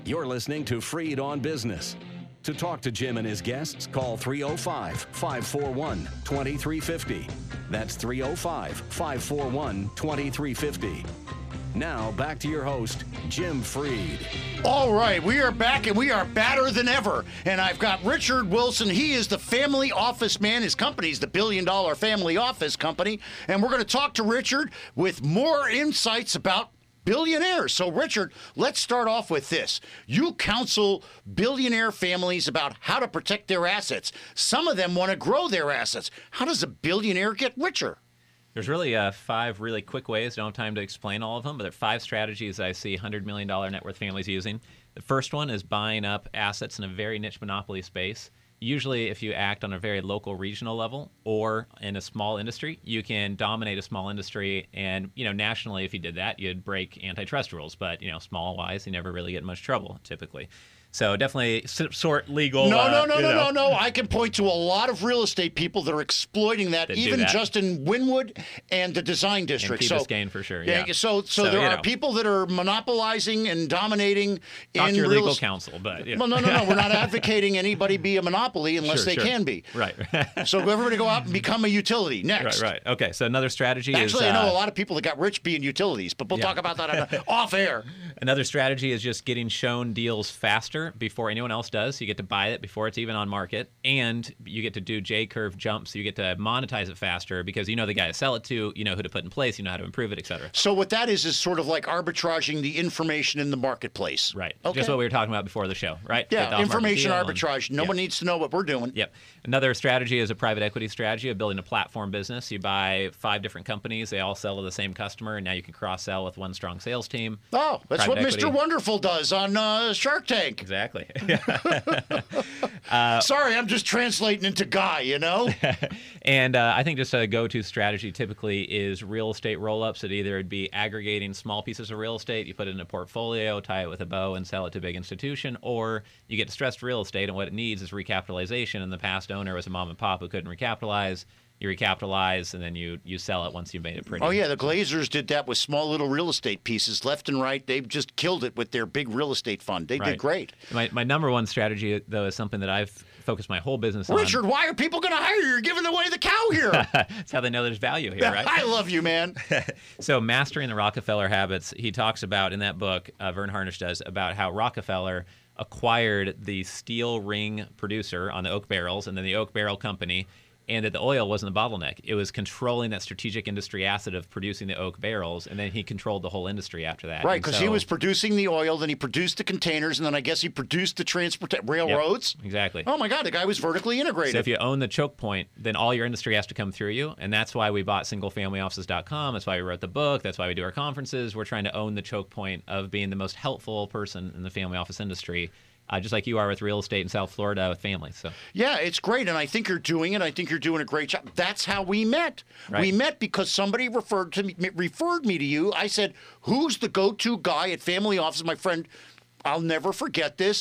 You're listening to Freed on Business. To talk to Jim and his guests, call 305-541-2350. That's 305-541-2350. Now, back to your host, Jim Freed. All right, we are back, and we are badder than ever. And I've got Richard Wilson. He is the family office man. His company's the $1 billion family office company. And we're going to talk to Richard with more insights about billionaires. So, Richard, let's start off with this. You counsel billionaire families about how to protect their assets. Some of them want to grow their assets. How does a billionaire get richer? There's really 5 really quick ways. Don't have time to explain all of them, but there are 5 strategies I see $100 million net worth families using. The first one is buying up assets in a very niche monopoly space. Usually, if you act on a very local, regional level or in a small industry, you can dominate a small industry. And, nationally, if you did that, you'd break antitrust rules. But, small-wise, you never really get in much trouble, typically. So definitely sort legal. No. I can point to a lot of real estate people that are exploiting that, even just in Wynwood and the Design District. And Key Biscayne for sure. Yeah. So there are people that are monopolizing and dominating. Talk to your legal counsel, but well, no. We're not advocating anybody be a monopoly unless they can be. Right. So everybody go out and become a utility next. Right. Okay. So another strategy is actually I know a lot of people that got rich being utilities, but we'll talk about that off air. Another strategy is just getting shown deals faster before anyone else does. You get to buy it before it's even on market, and you get to do J-curve jumps. So you get to monetize it faster because you know the guy to sell it to, you know who to put in place, you know how to improve it, et cetera. So what that is sort of like arbitraging the information in the marketplace. Right. Okay. Just what we were talking about before the show, right? Yeah, information arbitrage. No one needs to know what we're doing. Yep. Another strategy is a private equity strategy of building a platform business. You buy 5 different companies. They all sell to the same customer, and now you can cross-sell with one strong sales team. Oh, that's what Mr. Wonderful does on Shark Tank. Exactly. Sorry, I'm just translating into Guy, And I think just a go-to strategy typically is real estate roll-ups. It either would be aggregating small pieces of real estate, you put it in a portfolio, tie it with a bow, and sell it to a big institution, or you get distressed real estate, and what it needs is recapitalization, and the past owner was a mom and pop who couldn't recapitalize. You recapitalize, and then you sell it once you've made it pretty. Oh, yeah, the Glazers did that with small little real estate pieces left and right. They've just killed it with their big real estate fund. They did great. My number one strategy, though, is something that I've focused my whole business on. Richard, why are people going to hire you? You're giving away the cow here. That's how they know there's value here, right? I love you, man. So Mastering the Rockefeller Habits, he talks about in that book, Vern Harnish does, about how Rockefeller acquired the steel ring producer on the oak barrels and then the oak barrel company, and that the oil wasn't the bottleneck. It was controlling that strategic industry asset of producing the oak barrels, and then he controlled the whole industry after that. Right, because he was producing the oil, then he produced the containers, and then I guess he produced the railroads. Yep, exactly. Oh, my God, the guy was vertically integrated. So if you own the choke point, then all your industry has to come through you, and that's why we bought singlefamilyoffices.com. That's why we wrote the book. That's why we do our conferences. We're trying to own the choke point of being the most helpful person in the family office industry. Just like you are with real estate in South Florida with families. So. Yeah, it's great, and I think you're doing it. I think you're doing a great job. That's how we met. Right. We met because somebody referred me to you. I said, who's the go-to guy at family office? My friend, I'll never forget this.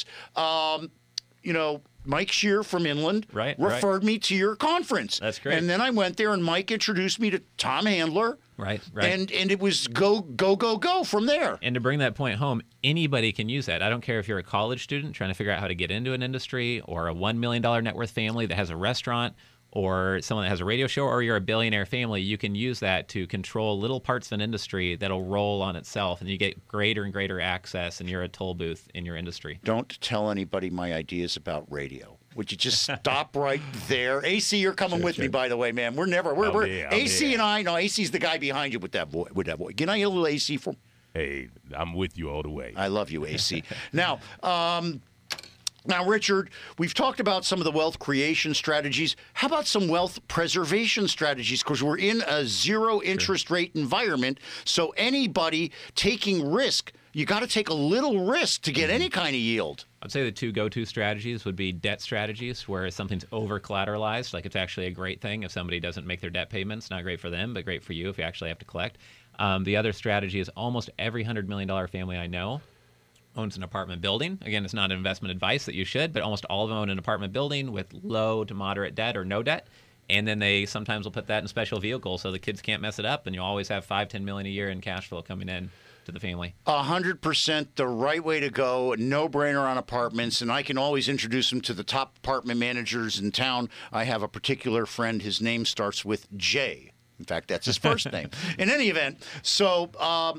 Mike Shear from Inland referred me to your conference. That's great. And then I went there, and Mike introduced me to Tom Handler. Right. And it was go from there. And to bring that point home, anybody can use that. I don't care if you're a college student trying to figure out how to get into an industry, or a $1 million net worth family that has a restaurant, or someone that has a radio show, or you're a billionaire family. You can use that to control little parts of an industry that'll roll on itself, and you get greater and greater access, and you're a toll booth in your industry. Don't tell anybody my ideas about radio. Would you just stop right there? AC, you're coming with me, by the way, man. We're AC and I. No, AC's the guy behind you with that voice. Can I get a little AC for? Hey, I'm with you all the way. I love you, AC. Now, Richard, we've talked about some of the wealth creation strategies. How about some wealth preservation strategies? Because we're in a zero interest rate environment, so anybody taking risk, you got to take a little risk to get any kind of yield. I'd say the 2 go-to strategies would be debt strategies, where something's over-collateralized. Like, it's actually a great thing if somebody doesn't make their debt payments. Not great for them, but great for you if you actually have to collect. The other strategy is almost every $100 million family I know owns an apartment building. Again, it's not investment advice that you should, but almost all of them own an apartment building with low to moderate debt or no debt. And then they sometimes will put that in special vehicles so the kids can't mess it up, and you'll always have $5-10 million a year in cash flow coming in. to the family. 100% the right way to go. No brainer on apartments, and I can always introduce them to the top apartment managers in town. I have a particular friend. His name starts with J. In fact, that's his first name. In any event, so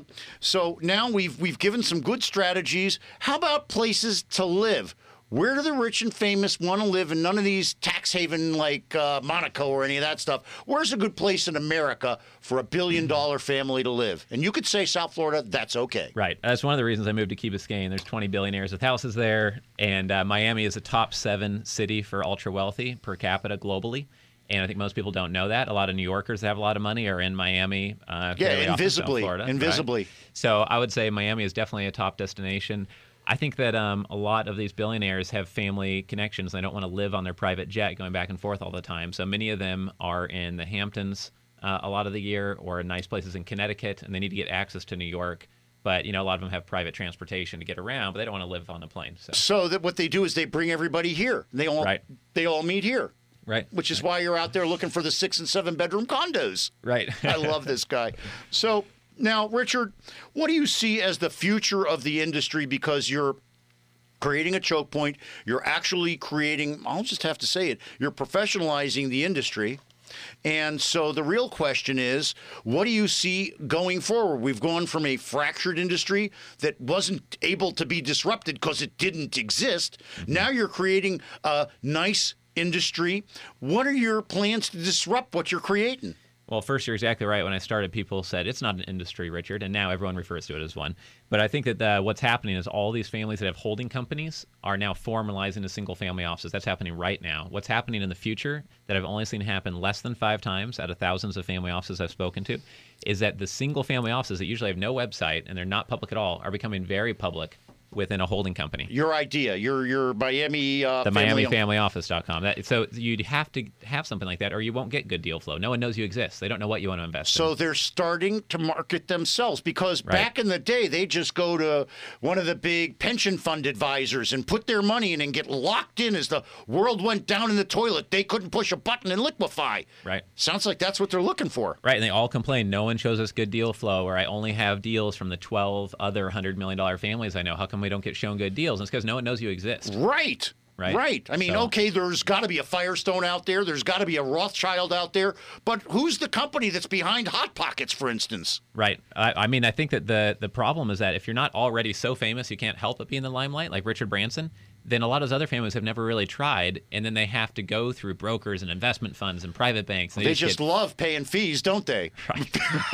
now we've given some good strategies. How about places to live? Where do the rich and famous want to live in none of these tax haven like Monaco or any of that stuff? Where's a good place in America for $1 billion family to live? And you could say South Florida, that's okay. Right. That's one of the reasons I moved to Key Biscayne. There's 20 billionaires with houses there, and Miami is a top 7 city for ultra wealthy per capita globally. And I think most people don't know that. A lot of New Yorkers that have a lot of money are in Miami. Invisibly. Florida, Invisibly. Right? So I would say Miami is definitely a top destination. I think that a lot of these billionaires have family connections. They don't want to live on their private jet going back and forth all the time. So many of them are in the Hamptons a lot of the year, or in nice places in Connecticut, and they need to get access to New York. But, a lot of them have private transportation to get around, but they don't want to live on a plane. So that what they do is they bring everybody here. They all meet here. Right. Which is why you're out there looking for the 6 and 7 bedroom condos. Right. I love this guy. So now, Richard, what do you see as the future of the industry? Because you're creating a choke point. You're actually creating, I'll just have to say it, you're professionalizing the industry. And so the real question is, what do you see going forward? We've gone from a fractured industry that wasn't able to be disrupted because it didn't exist. Mm-hmm. Now you're creating a nice industry. What are your plans to disrupt what you're creating? Well, first, you're exactly right. When I started, people said, it's not an industry, Richard, and now everyone refers to it as one. But I think that what's happening is all these families that have holding companies are now formalizing to single-family offices. That's happening right now. What's happening in the future that I've only seen happen less than 5 times out of thousands of family offices I've spoken to is that the single-family offices that usually have no website and they're not public at all are becoming very public within a holding company. Your idea, your Miami the MiamiFamilyOffice.com. So you'd have to have something like that, or you won't get good deal flow. No one knows you exist. They don't know what you want to invest in. So they're starting to market themselves, because back in the day, they just go to one of the big pension fund advisors and put their money in and get locked in as the world went down in the toilet. They couldn't push a button and liquefy. Right. Sounds like that's what they're looking for. Right, and they all complain, no one shows us good deal flow, or I only have deals from the 12 other $100 million families I know. How come we don't get shown good deals? And it's because no one knows you exist. Right. I mean, okay, there's got to be a Firestone out there. There's got to be a Rothschild out there. But who's the company that's behind Hot Pockets, for instance? Right. I mean, I think that the problem is that if you're not already so famous you can't help but be in the limelight, like Richard Branson, then a lot of those other families have never really tried, and then they have to go through brokers and investment funds and private banks. And they just love paying fees, don't they? Right.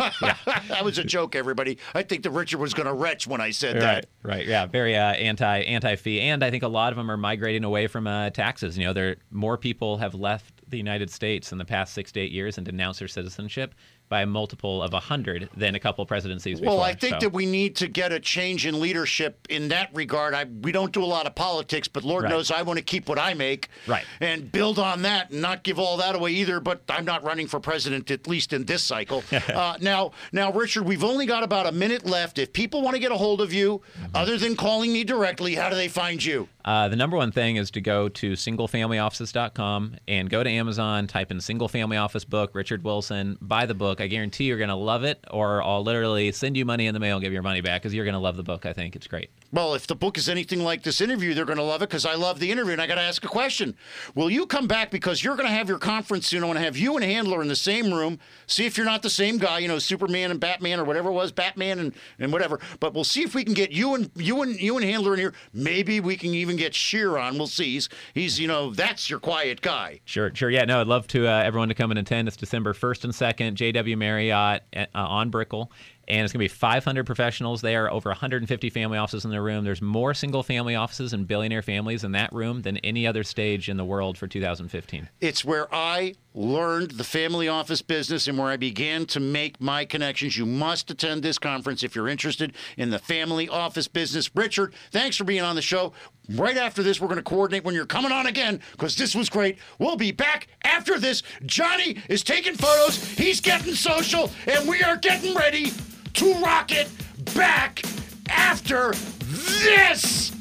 That was a joke, everybody. I think that Richard was going to retch when I said that. Right. Yeah. Very anti-fee, and I think a lot of them are migrating away from taxes. More people have left the United States in the past 6 to 8 years and denounced their citizenship by a multiple of 100 than a couple presidencies before. Well, I think that we need to get a change in leadership in that regard. We don't do a lot of politics, but Lord knows I want to keep what I make and build on that and not give all that away either, but I'm not running for president, at least in this cycle. Now, Richard, we've only got about a minute left. If people want to get a hold of you, other than calling me directly, how do they find you? The number one thing is to go to singlefamilyoffices.com and go to Amazon, type in Single Family Office book, Richard Wilson, buy the book. I guarantee you're going to love it, or I'll literally send you money in the mail and give your money back, because you're going to love the book. I think it's great. Well, if the book is anything like this interview, they're going to love it, because I love the interview, and I got to ask a question. Will you come back, because you're going to have your conference soon? I want to have you and Handler in the same room, see if you're not the same guy, Superman and Batman or whatever it was, Batman and whatever. But we'll see if we can get you and Handler in here. Maybe we can even get Shear on. We'll see. He's that's your quiet guy. Sure. Yeah, no, I'd love to everyone to come and attend. It's December 1st and 2nd, JW Marriott on Brickell. And it's going to be 500 professionals there, over 150 family offices in the room. There's more single-family offices and billionaire families in that room than any other stage in the world for 2015. It's where I learned the family office business and where I began to make my connections. You must attend this conference if you're interested in the family office business. Richard, thanks for being on the show. Right after this, we're going to coordinate when you're coming on again, because this was great. We'll be back after this. Johnny is taking photos. He's getting social, and we are getting ready to rock it back after this.